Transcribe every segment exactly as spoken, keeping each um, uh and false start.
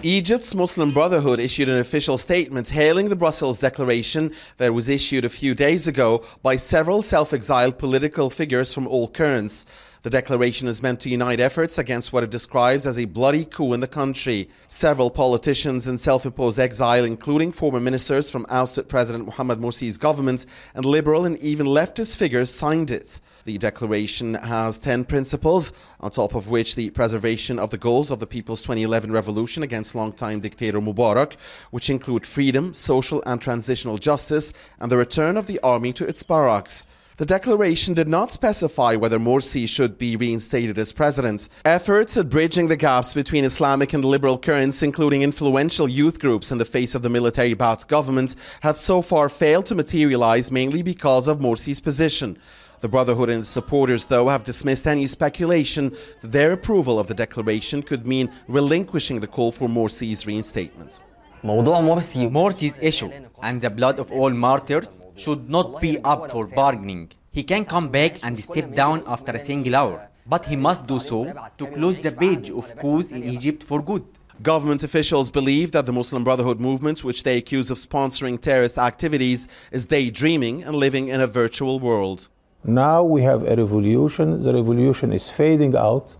Egypt's Muslim Brotherhood issued an official statement hailing the Brussels declaration that was issued a few days ago by several self-exiled political figures from all currents. The declaration is meant to unite efforts against what it describes as a bloody coup in the country. Several politicians in self-imposed exile, including former ministers from ousted President Mohamed Morsi's government and liberal and even leftist figures, signed it. The declaration has ten principles, on top of which the preservation of the goals of the People's twenty eleven revolution against longtime dictator Mubarak, which include freedom, social and transitional justice, and the return of the army to its barracks. The declaration did not specify whether Morsi should be reinstated as president. Efforts at bridging the gaps between Islamic and liberal currents, including influential youth groups in the face of the military-backed government, have so far failed to materialize, mainly because of Morsi's position. The Brotherhood and its supporters, though, have dismissed any speculation that their approval of the declaration could mean relinquishing the call for Morsi's reinstatement. Morsi's issue and the blood of all martyrs should not be up for bargaining. He can come back and step down after a single hour, but he must do so to close the page of coups in Egypt for good. Government officials believe that the Muslim Brotherhood movement, which they accuse of sponsoring terrorist activities, is daydreaming and living in a virtual world. Now we have a revolution. The revolution is fading out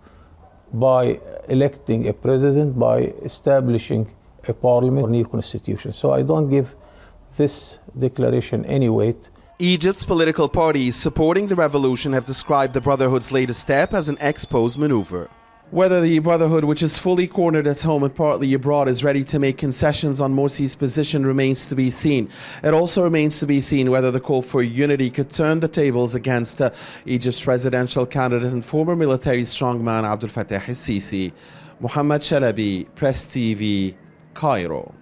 by electing a president, by establishing a parliament or new constitution. So I don't give this declaration any weight. Egypt's political parties supporting the revolution have described the Brotherhood's latest step as an exposed maneuver. Whether the Brotherhood, which is fully cornered at home and partly abroad, is ready to make concessions on Morsi's position remains to be seen. It also remains to be seen whether the call for unity could turn the tables against uh, Egypt's presidential candidate and former military strongman Abdel Fattah el-Sisi. Mohammed Chalabi, Press T V, Cairo.